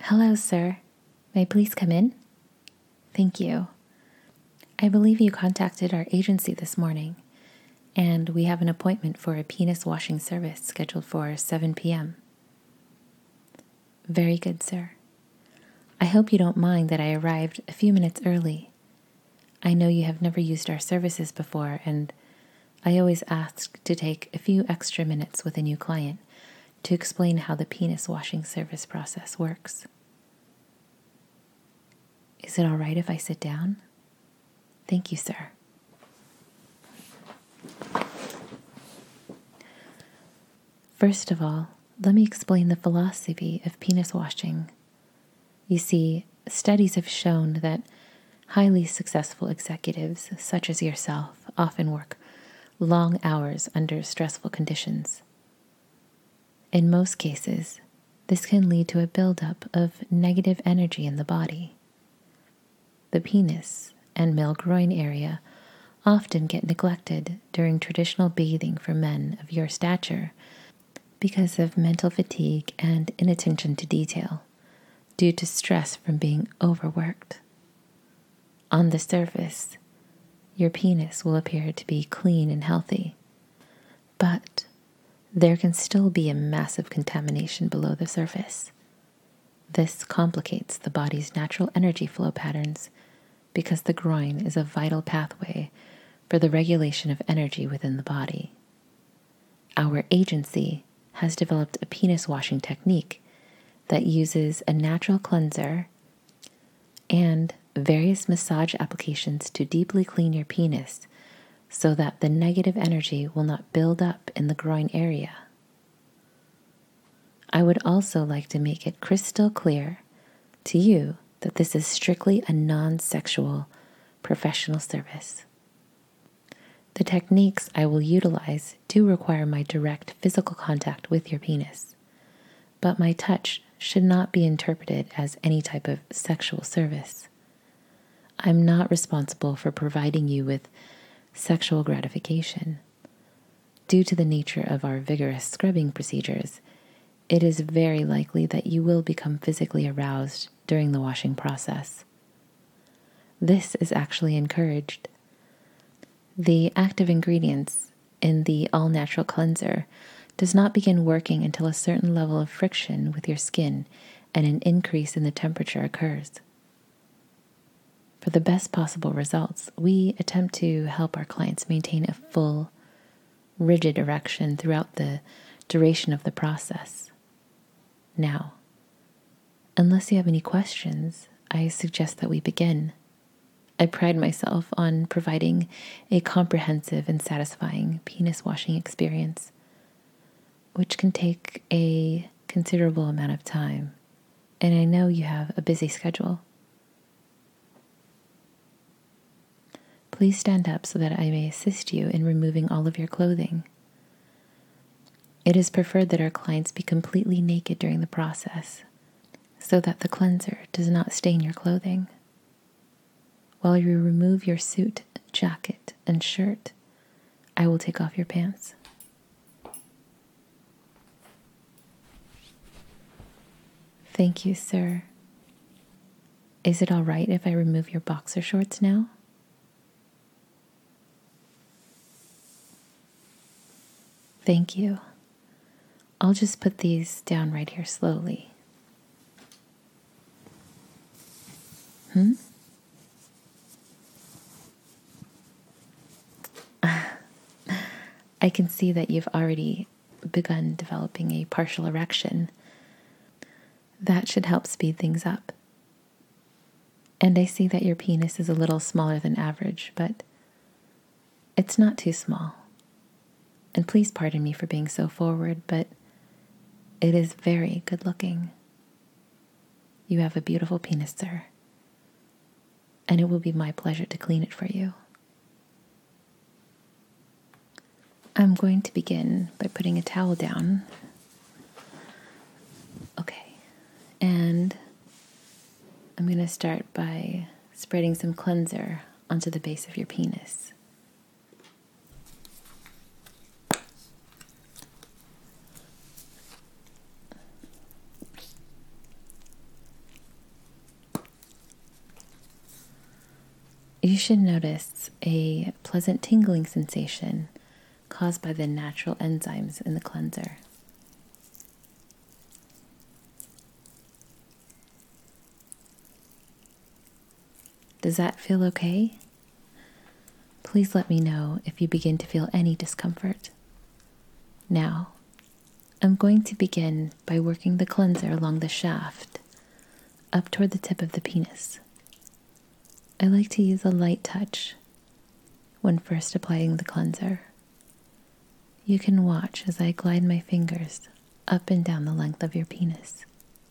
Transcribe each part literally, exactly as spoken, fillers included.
Hello, sir. May I please come in? Thank you. I believe you contacted our agency this morning, and we have an appointment for a penis washing service scheduled for seven p.m. Very good, sir. I hope you don't mind that I arrived a few minutes early. I know you have never used our services before, and I always ask to take a few extra minutes with a new client to explain how the penis washing service process works. Is it all right if I sit down? Thank you, sir. First of all, let me explain the philosophy of penis washing. You see, studies have shown that highly successful executives, such as yourself, often work long hours under stressful conditions. In most cases, this can lead to a buildup of negative energy in the body. The penis and male groin area often get neglected during traditional bathing for men of your stature because of mental fatigue and inattention to detail due to stress from being overworked. On the surface, your penis will appear to be clean and healthy, but there can still be a massive contamination below the surface. This complicates the body's natural energy flow patterns because the groin is a vital pathway for the regulation of energy within the body. Our agency has developed a penis washing technique that uses a natural cleanser and various massage applications to deeply clean your penis so that the negative energy will not build up in the groin area. I would also like to make it crystal clear to you that this is strictly a non-sexual professional service. The techniques I will utilize do require my direct physical contact with your penis, but my touch should not be interpreted as any type of sexual service. I'm not responsible for providing you with sexual gratification. Due to the nature of our vigorous scrubbing procedures, it is very likely that you will become physically aroused during the washing process. This is actually encouraged. The active ingredients in the all-natural cleanser does not begin working until a certain level of friction with your skin and an increase in the temperature occurs. For the best possible results, we attempt to help our clients maintain a full, rigid erection throughout the duration of the process. Now, unless you have any questions, I suggest that we begin. I pride myself on providing a comprehensive and satisfying penis washing experience, which can take a considerable amount of time, and I know you have a busy schedule. Please stand up so that I may assist you in removing all of your clothing. It is preferred that our clients be completely naked during the process, so that the cleanser does not stain your clothing. While you remove your suit, jacket, and shirt, I will take off your pants. Thank you, sir. Is it all right if I remove your boxer shorts now? Thank you. I'll just put these down right here slowly. Hmm? I can see that you've already begun developing a partial erection. That should help speed things up. And I see that your penis is a little smaller than average, but it's not too small. And please pardon me for being so forward, but it is very good looking. You have a beautiful penis, sir. And it will be my pleasure to clean it for you. I'm going to begin by putting a towel down. Okay. And I'm going to start by spreading some cleanser onto the base of your penis. you should notice a pleasant tingling sensation caused by the natural enzymes in the cleanser. Does that feel okay? Please let me know if you begin to feel any discomfort. Now, I'm going to begin by working the cleanser along the shaft, up toward the tip of the penis. I like to use a light touch when first applying the cleanser. You can watch as I glide my fingers up and down the length of your penis.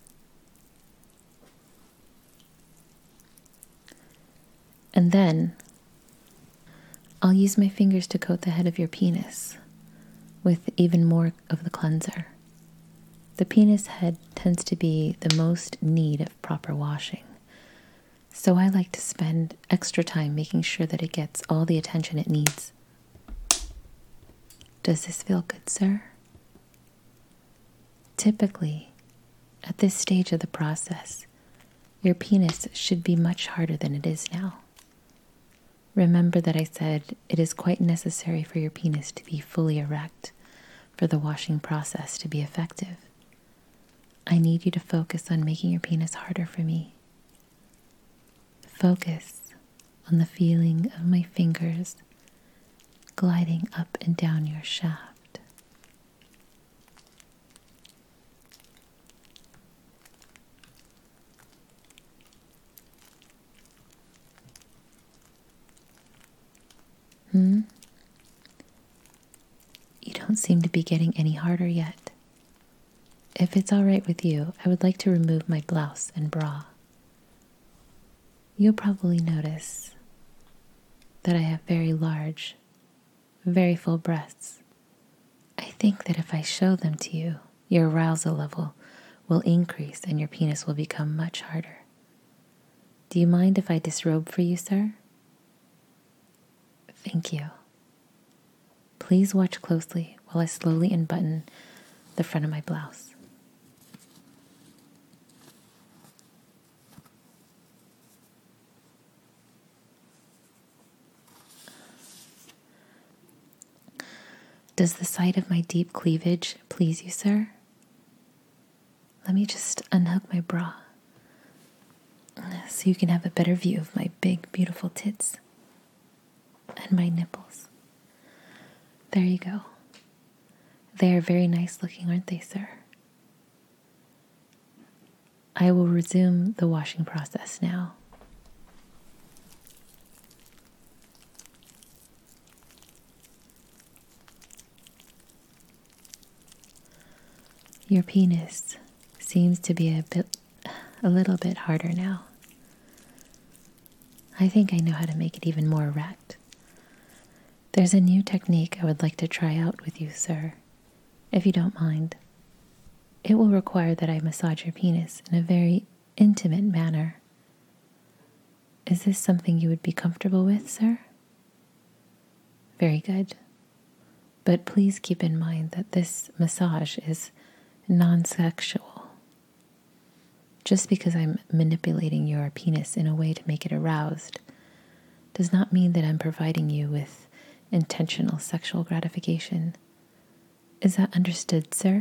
And then, I'll use my fingers to coat the head of your penis with even more of the cleanser. The penis head tends to be the most in need of proper washing, so I like to spend extra time making sure that it gets all the attention it needs. Does this feel good, sir? Typically, at this stage of the process, your penis should be much harder than it is now. Remember that I said it is quite necessary for your penis to be fully erect for the washing process to be effective. I need you to focus on making your penis harder for me. Focus on the feeling of my fingers gliding up and down your shaft. Hmm? You don't seem to be getting any harder yet. If it's all right with you, I would like to remove my blouse and bra. You'll probably notice that I have very large, very full breasts. I think that if I show them to you, your arousal level will increase and your penis will become much harder. Do you mind if I disrobe for you, sir? Thank you. Please watch closely while I slowly unbutton the front of my blouse. Does the sight of my deep cleavage please you, sir? Let me just unhook my bra so you can have a better view of my big, beautiful tits and my nipples. There you go. They are very nice looking, aren't they, sir? I will resume the washing process now. Your penis seems to be a bit, a little bit harder now. I think I know how to make it even more erect. There's a new technique I would like to try out with you, sir, if you don't mind. It will require that I massage your penis in a very intimate manner. Is this something you would be comfortable with, sir? Very good. But please keep in mind that this massage is non-sexual. Just because I'm manipulating your penis in a way to make it aroused does not mean that I'm providing you with intentional sexual gratification. Is that understood, sir?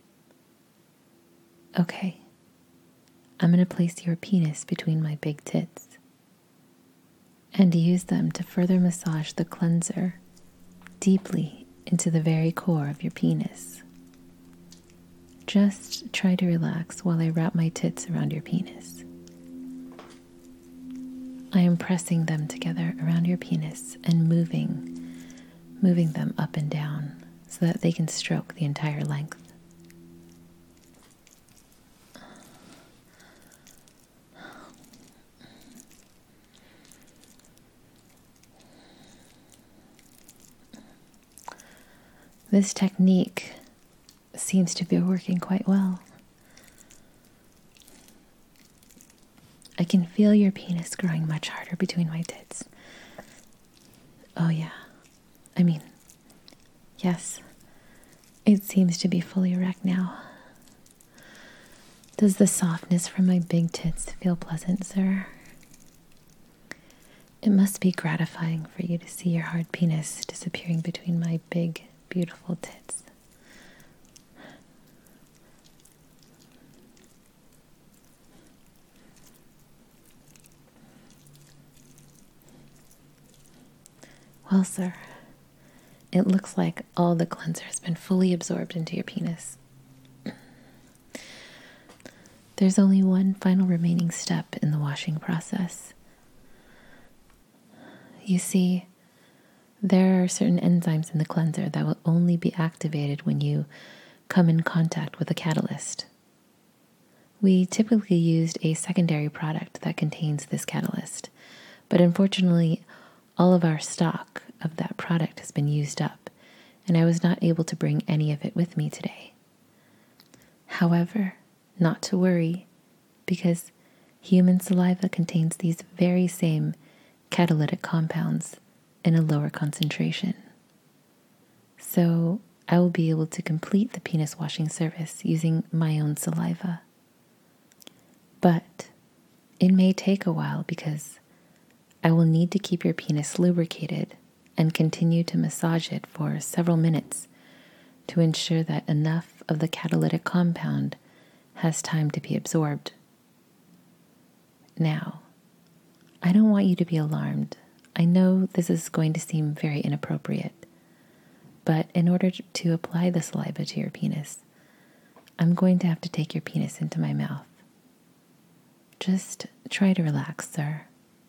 Okay. I'm going to place your penis between my big tits and use them to further massage the cleanser deeply into the very core of your penis. Just try to relax while I wrap my tits around your penis. I am pressing them together around your penis and moving moving them up and down so that they can stroke the entire length. This technique seems to be working quite well. I can feel your penis growing much harder between my tits. Oh yeah. I mean, yes, it seems to be fully erect now. Does the softness from my big tits feel pleasant, sir? It must be gratifying for you to see your hard penis disappearing between my big, beautiful tits. Well, sir, it looks like all the cleanser has been fully absorbed into your penis. There's only one final remaining step in the washing process. You see, there are certain enzymes in the cleanser that will only be activated when you come in contact with a catalyst. We typically used a secondary product that contains this catalyst, but unfortunately, all of our stock of that product has been used up, and I was not able to bring any of it with me today. However, not to worry, because human saliva contains these very same catalytic compounds in a lower concentration. So I will be able to complete the penis washing service using my own saliva. But it may take a while because I will need to keep your penis lubricated and continue to massage it for several minutes to ensure that enough of the catalytic compound has time to be absorbed. Now, I don't want you to be alarmed. I know this is going to seem very inappropriate, but in order to apply the saliva to your penis, I'm going to have to take your penis into my mouth. Just try to relax, sir.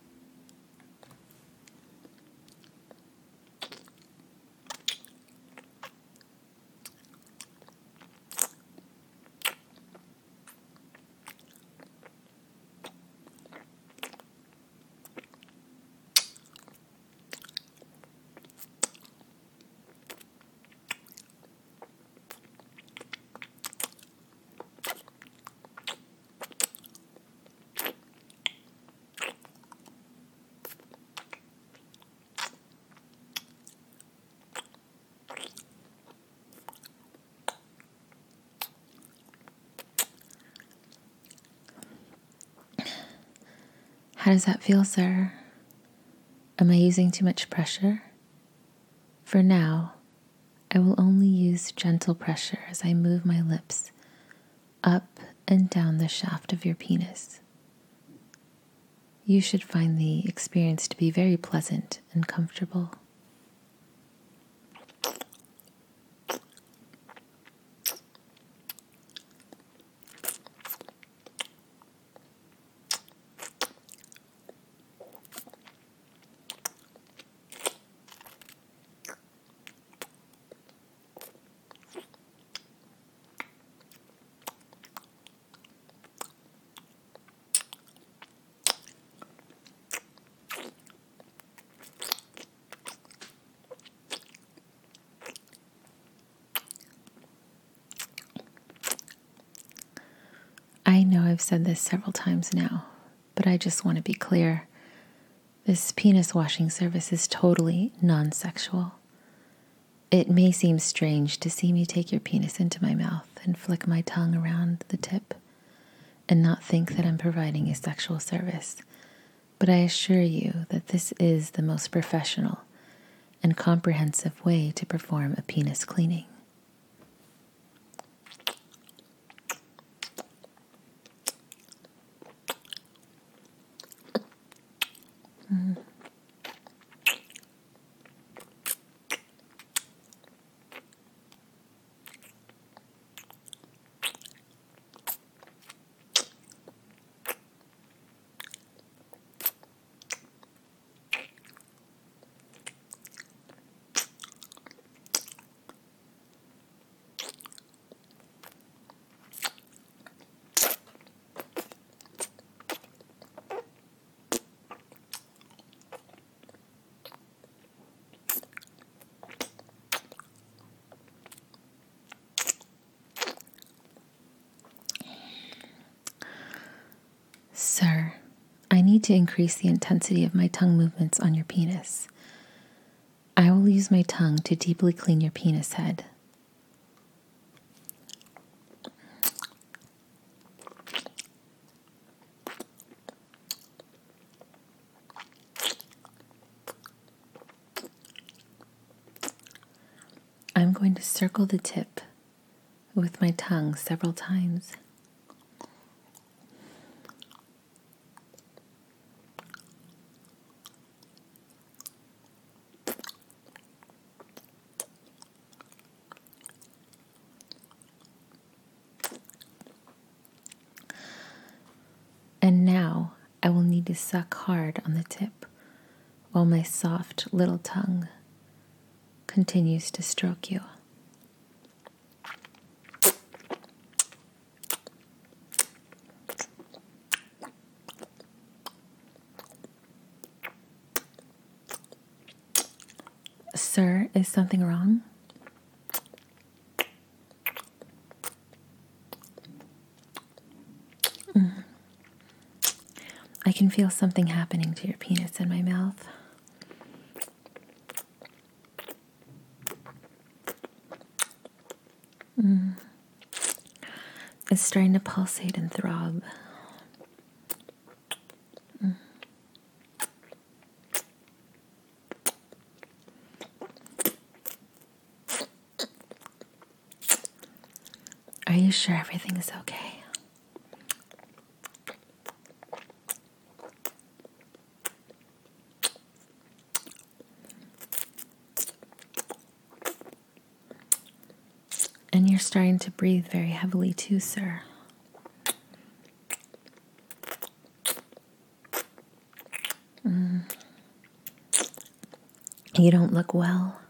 How does that feel, sir? Am I using too much pressure? For now, I will only use gentle pressure as I move my lips up and down the shaft of your penis. You should find the experience to be very pleasant and comfortable. I know I've said this several times now, but I just want to be clear. This penis washing service is totally non-sexual. It may seem strange to see me take your penis into my mouth and flick my tongue around the tip and not think that I'm providing a sexual service, but I assure you that this is the most professional and comprehensive way to perform a penis cleaning. Mm. Sir, I need to increase the intensity of my tongue movements on your penis. I will use my tongue to deeply clean your penis head. going to circle the tip with my tongue several times. And now I will need to suck hard on the tip while my soft little tongue continues to stroke you. Sir, is something wrong? Mm. I can feel something happening to your penis in my mouth. Mm. It's starting to pulsate and throb. Mm. Are you sure everything is okay? And you're starting to breathe very heavily too, sir. Mm. You don't look well.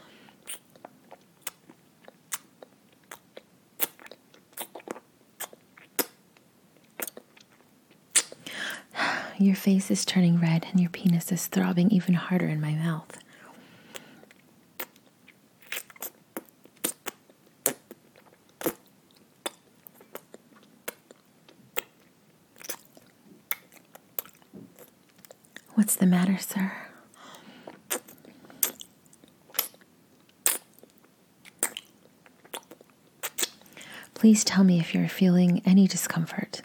Your face is turning red and your penis is throbbing even harder in my mouth. What's the matter, sir? Please tell me if you're feeling any discomfort.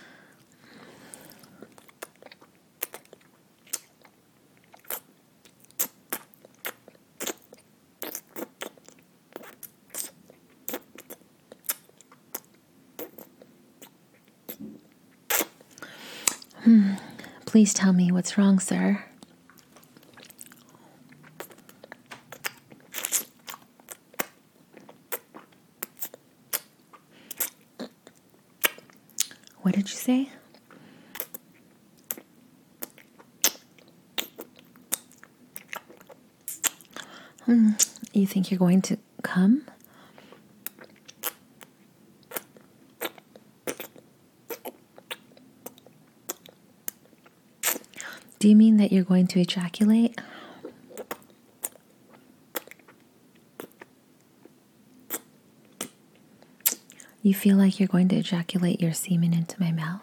Hmm. Please tell me what's wrong, sir. What did you say? Hmm. You think you're going to come? Do you mean that you're going to ejaculate? You feel like you're going to ejaculate your semen into my mouth?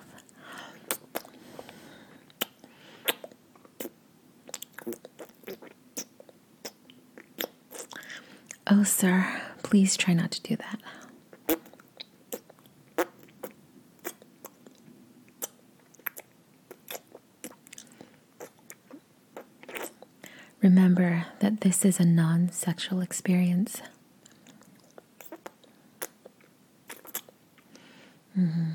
Oh, sir, please try not to do that. Remember that this is a non-sexual experience. Mm-hmm.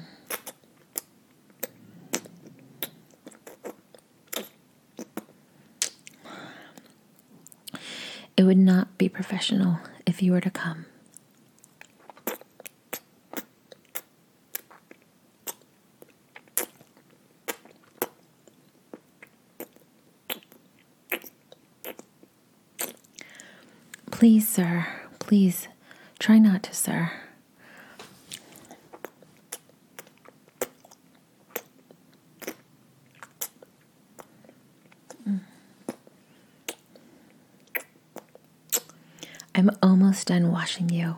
It would not be professional if you were to come. Please, sir, please, try not to, sir. I'm almost done washing you.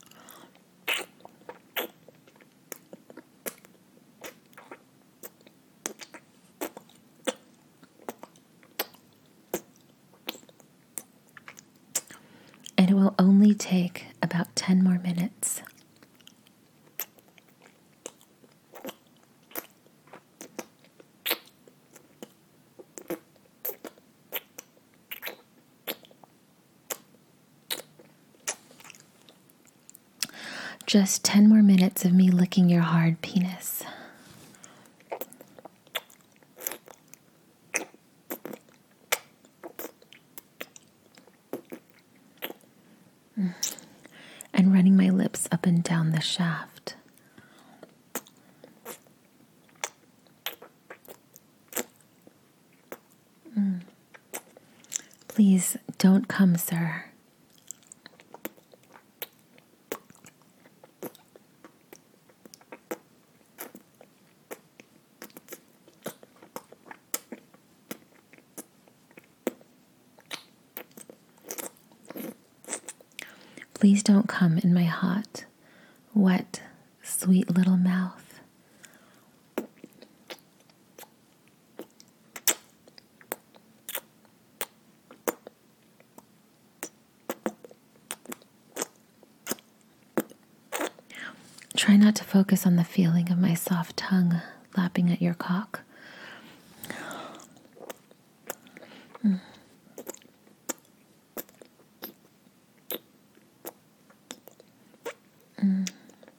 And it will only take about ten more minutes. Just ten more minutes of me licking your hard penis. And running my lips up and down the shaft. Mm. Please don't come, sir. Please don't come in my hot, wet, sweet little mouth. Try not to focus on the feeling of my soft tongue lapping at your cock. Mm. Mm.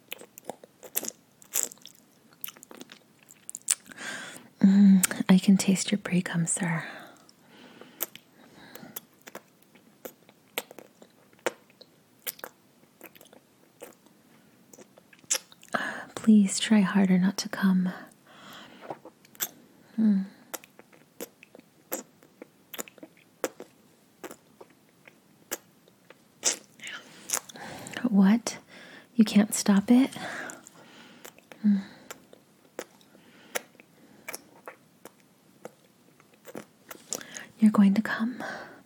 Mm. I can taste your pre-cum, sir. Please try harder not to come. Mm. What? You can't stop it? Mm. You're going to come.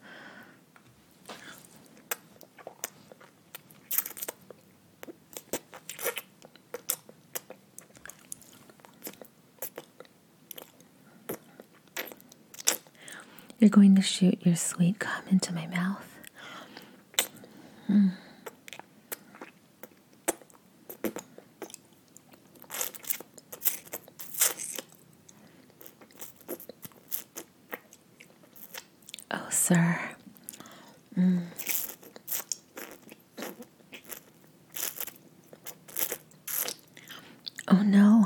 You're going to shoot your sweet cum into my mouth. Mm. Oh, sir. Mm. Oh, no.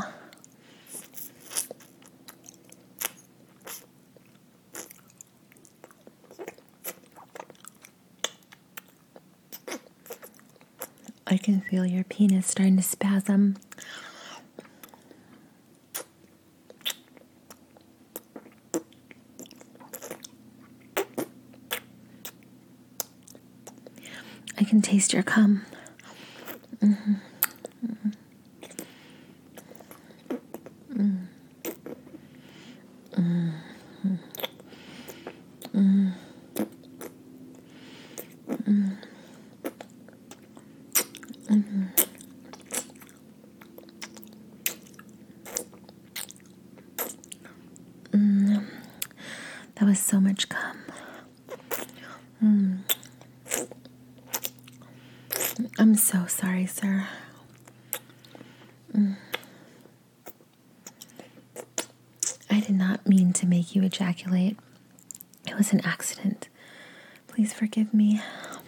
I can feel your penis starting to spasm. I can taste your cum. Mm-hmm. Mm-hmm. Mm. Mm. Mm. Mm. Mm. Mm. That was so much cum. Mm. I'm so sorry, sir. Mm. I did not mean to make you ejaculate. It was an accident. Please forgive me.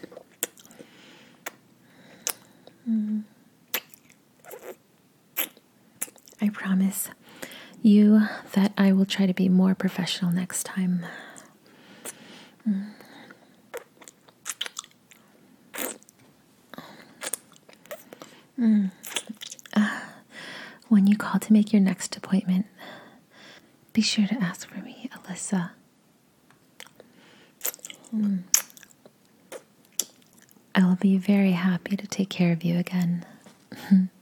Mm. I promise you that I will try to be more professional next time. Mm. Mm. Uh, when you call to make your next appointment, be sure to ask for me, Alyssa. Mm. I will be very happy to take care of you again.